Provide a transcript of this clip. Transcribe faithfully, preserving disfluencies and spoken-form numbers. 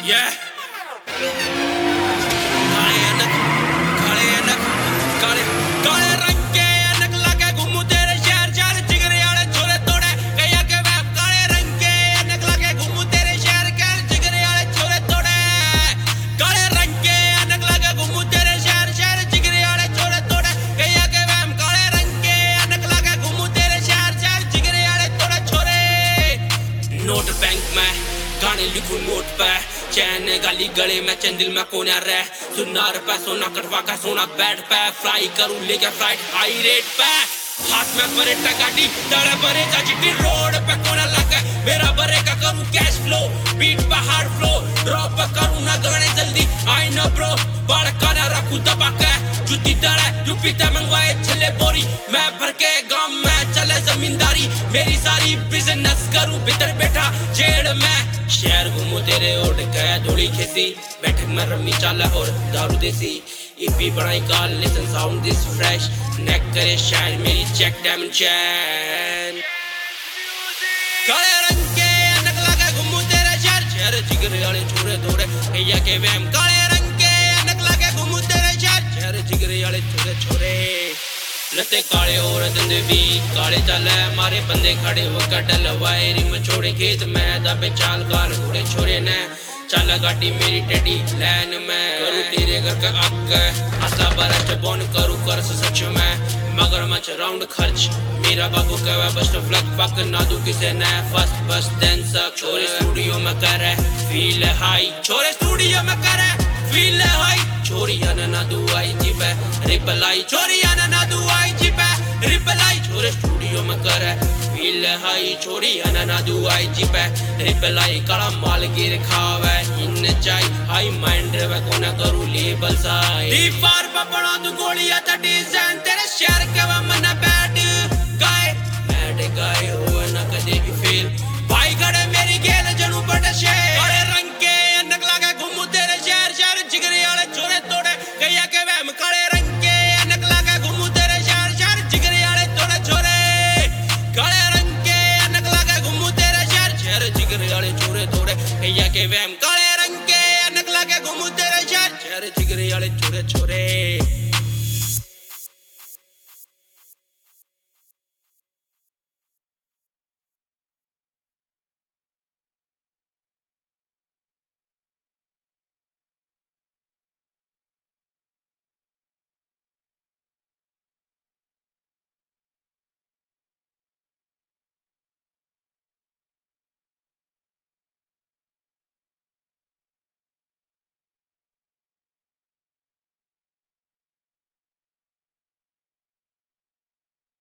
Yeah. काले अनक, काले अनक, काले काले रंग के अनक लगे घूमू तेरे शहर शहर जिगरे वाले छोरे तोड़े कहिया के वैप काले रंग के अनक लगे घूमू तेरे शहर शहर जिगरे वाले छोरे तोड़े काले रंग के अनक लगे घूमू तेरे शहर शहर जिगरे वाले छोरे तोड़े कहिया के वैप काले रंग के अनक लगे घूमू तेरे शहर शहर जिगरे वाले तोड़े छोरे नोट बैंक में गाने लिखूं नोट पे चैन गाली गले में चंदिल में कोने रह सुनार पे सोना कटवा का सोना बैठ पे फ्लाई करूं लेके फ्लाइट हाई रेट पे हाथ में बरे टगाटी तड़े बरे का चिट्टी रोड पे कोना लगा मेरा बरे का करूं कैश फ्लो बीट पे हार्ड फ्लो ड्रॉप पे करूं ना गाने जल्दी आई नो ब्रो बाल काना रखूं दबा के जुती तड़े यूपी ते मंगवाए छले बोरी मैं भर के गांव में चले जमींदारी मेरी सारी बिजनेस करूं भीतर बैठा जेड़ में शहर घूमो तेरे ओट गया धोली खेती बैठक में रमी चाला और दारू देसी ईपी बनाई काल लिसन साउंड दिस फ्रेश नेक करे शायर मेरी चेक डायमंड चैन काले रंग के अनक लगा घूमो तेरे शहर शहर जिगरे वाले छोरे तोड़े कहिया के वहम काले रंग के अनक लगा घूमो तेरे शहर शहर जिगरे वाले छोरे छोरे लते काले और दंदे भी काले चल मारे बंदे खड़े होकर डलवाए रिम छोड़े खेत में दबे चाल कार घोड़े छोरे ने चल गाड़ी मेरी टेडी लैन में करूं तेरे घर का अक असला बरच बोन करूं कर सच में मगर मच राउंड खर्च मेरा बाबू कहवा बस फ्लक पक ना दू किसे ने फर्स्ट बस देन सक छोरे स्टूडियो में करे फील हाई छोरे स्टूडियो में करे फील हाई छोरी आना ना दू आई जी पे रिप्लाई छोरी आना ना दू आई जी पे रिप्लाई छोरे स्टूडियो में करे फील हाई छोरी आना ना दू आई जी पे रिप्लाई काला माल गिर खावे इन चाय हाई माइंड रे कोना करू लेबल साई डी फार पे बना दू गोलियां ता डिजाइन तेरे शहर